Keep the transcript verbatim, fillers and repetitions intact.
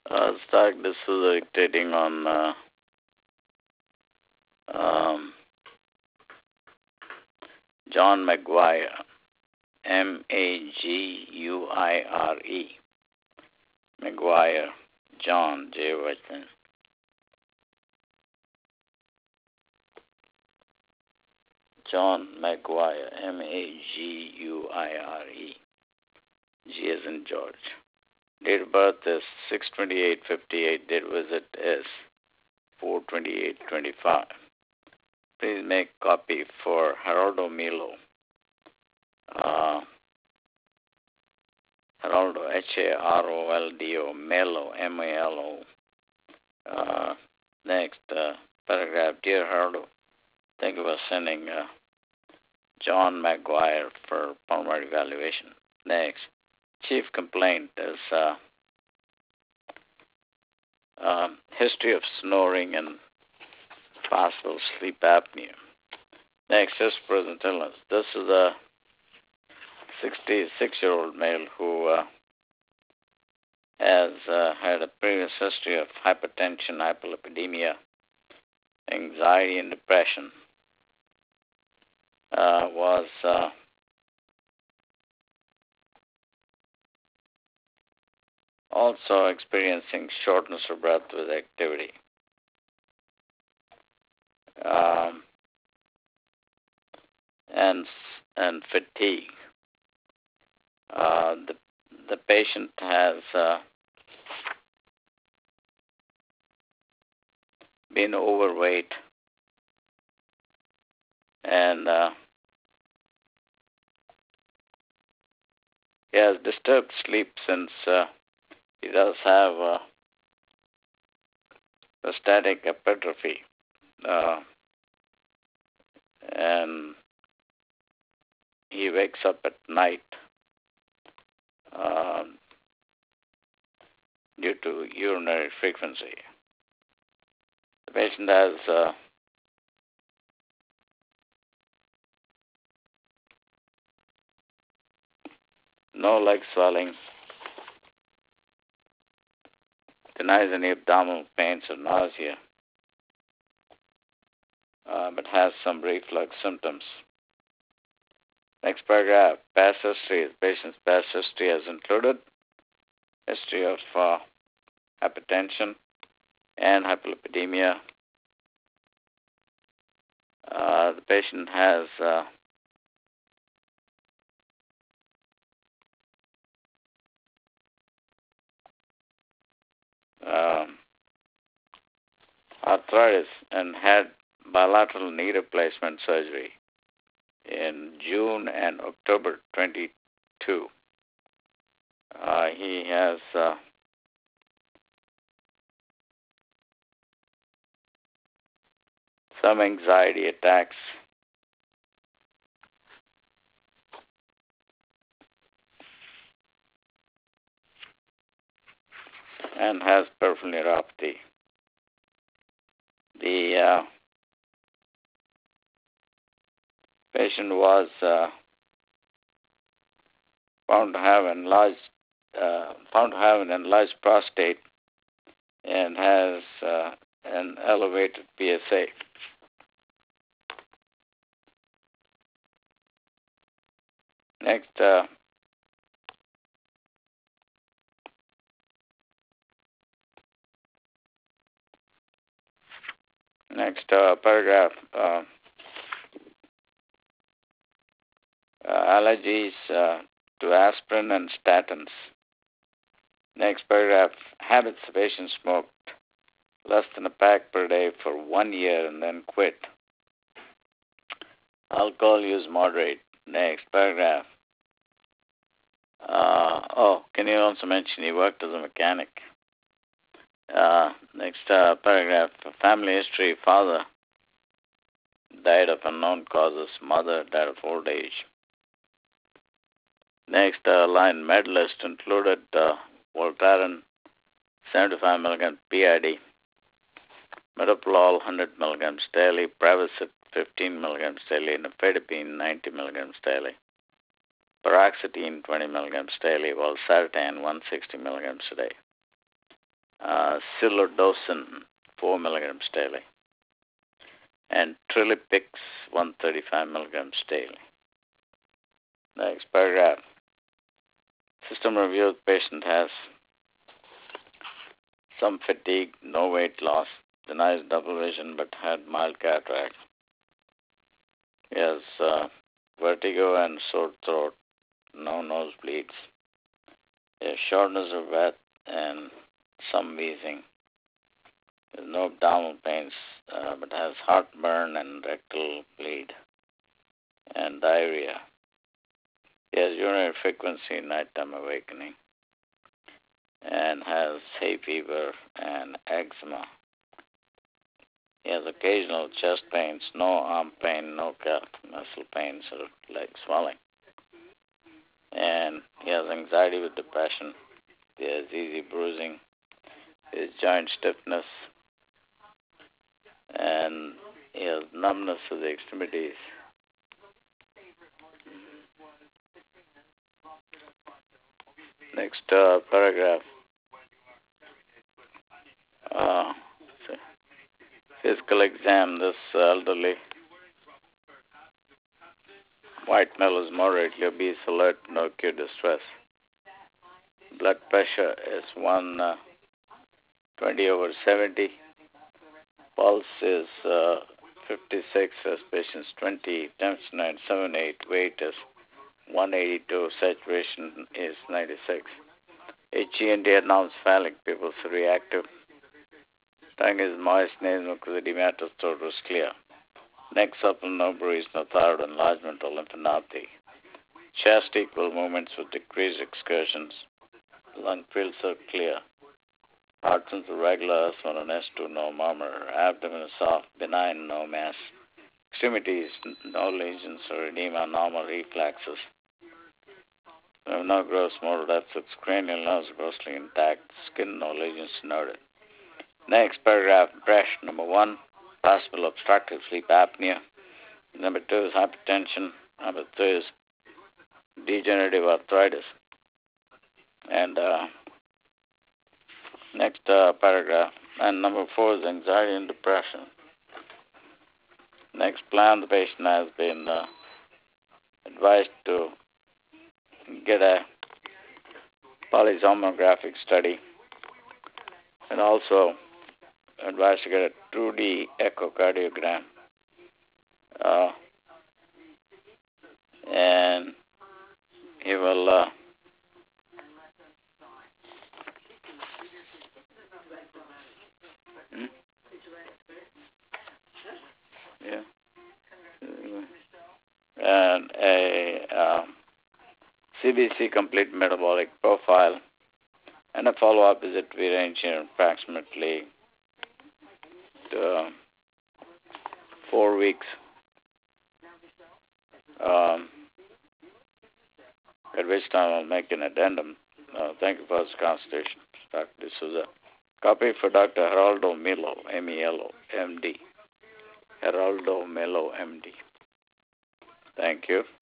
Uh, start this is dictating on uh, um, John Maguire, M A G U I R E, Maguire, John J. Watson. John Maguire, M A G U I R E, G as in George. Date of birth is six twenty-eight fifty-eight. Date visit is four twenty-eight twenty-five. Please make copy for Geraldo Milo. Uh, Geraldo, H A R O L D O, Melo, M A L O. Uh, next, uh, paragraph. Dear Geraldo, thank you for sending uh, John Maguire for pulmonary evaluation. Next, chief complaint is uh, uh, history of snoring and possible sleep apnea. Next is present illness. This is a sixty-six-year-old male who uh, has uh, had a previous history of hypertension, hyperlipidemia, anxiety, and depression. Uh, was uh, also experiencing shortness of breath with activity. Um, and and fatigue. Uh, the the patient has uh, been overweight and uh, he has disturbed sleep since uh, he does have uh, prostatic hypertrophy, uh, and he wakes up at night uh, due to urinary frequency. The patient has uh, no leg swelling, denies any abdominal pains or nausea, uh, but has some reflux symptoms. Next paragraph, past history. The patient's past history has included history of uh, hypertension and hyperlipidemia. Uh, the patient has uh, um, arthritis and had bilateral knee replacement surgery in June and October twenty-two. Uh, he has uh, some anxiety attacks and has peripheral neuropathy. The uh, patient was uh, found to have enlarged, uh, found to have an enlarged prostate and has uh, an elevated P S A. Next, uh, next uh, paragraph. Uh, uh, allergies uh, to aspirin and statins. Next paragraph. Habits. The patient smoked less than a pack per day for one year and then quit. Alcohol use moderate. Next paragraph. Uh, oh, can you also mention he worked as a mechanic? Uh, next uh, paragraph. Family history. Father died of unknown causes. Mother died of old age. Next uh, line. Med list included uh, Voltaren seventy-five milligrams P I D, Metoprolol one hundred milligrams daily, Prevacid fifteen milligrams daily, Nifedipine ninety milligrams daily, Paroxetine twenty milligrams daily, Valsartan one hundred sixty milligrams a day. uh, silodosin, four milligrams daily, and Trilipix, one hundred thirty-five milligrams daily. Next paragraph. System review: the patient has some fatigue, no weight loss, denies double vision but had mild cataract. He has uh, vertigo and sore throat, no nosebleeds. He has shortness of breath and some wheezing. There's no abdominal pains, uh, but has heartburn and rectal bleed and diarrhea. He has urinary frequency, nighttime awakening, and has hay fever and eczema. He has occasional chest pains, no arm pain, no calf muscle pains or leg swelling. And he has anxiety with depression. He has easy bruising. He has joint stiffness. And he has numbness of the extremities. Next uh, paragraph. Uh, physical exam. This elderly white male is moderately obese, alert, no acute distress. Blood pressure is one twenty over seventy. Pulse is uh, fifty-six, respiration twenty, temperature nine seventy-eight, weight is one eighty-two, saturation is ninety-six. H E N D announced phallic, pupils reactive. Tongue is moist, nasal mucosa edematous, throat was clear. Neck supple, no bruise, no thyroid enlargement or lymphadenopathy. Chest equal movements with decreased excursions. Lung fields are clear. Heart is regular, S one and S two, no murmur. Abdomen is soft, benign, no mass. Extremities, no lesions or edema, normal reflexes. No gross motor deficits, cranial nerves grossly intact, skin, no lesions noted. Next paragraph, impression. Number one, possible obstructive sleep apnea. Number two is hypertension. Number three is degenerative arthritis. And uh, next uh, paragraph. And number four is anxiety and depression. Next plan, the patient has been uh, advised to get a polysomnographic study and also advised to get a two D echocardiogram. Uh, and he will uh, hmm? yeah and a uh, C B C complete metabolic profile and a follow-up visit to be arranged in approximately uh, four weeks. Um, at which time I'll make an addendum. Uh, thank you for this consultation, Doctor D'Souza. Copy for Doctor Geraldo Melo, M E L O, M D. Geraldo Melo, M D. Thank you.